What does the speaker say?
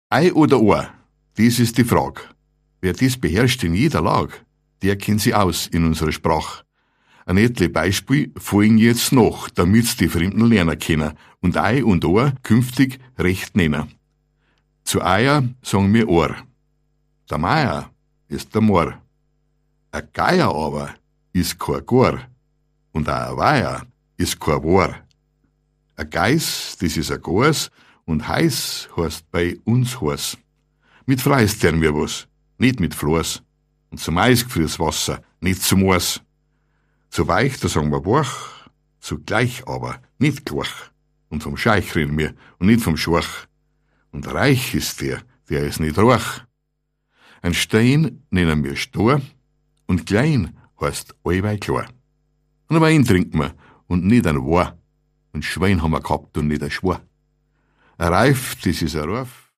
Ei oder Ohr, dies ist die Frage. Wer dies beherrscht in jeder Lage, der kennt sie aus in unserer Sprache. Ein etliche Beispiel folgen jetzt noch, damit's die Fremden lernen können und Ei und Ohr künftig recht nennen. Zu Eier sagen wir Ohr. Der Meier ist der Moor. Ein Geier aber ist kein Gor. Und auch ein Weiher ist kein War. Ein Geiß, das ist ein Gors, und heiß heißt bei uns Hors. Mit Fleiß tun wir was, nicht mit Floß. Und zum Eis gefriert's Wasser, nicht zum Moos. Zu weich, da sagen wir wach, zugleich aber nicht gleich. Und vom Scheich reden wir und nicht vom Schorch. Und reich ist der ist nicht reich. Ein Stein nennen wir Stor und klein heißt allweil klar. Und Wein trinken wir und nicht ein War. Und Schwein haben wir gehabt und nicht ein Schwar. Ein Reif, das ist ein Ruf.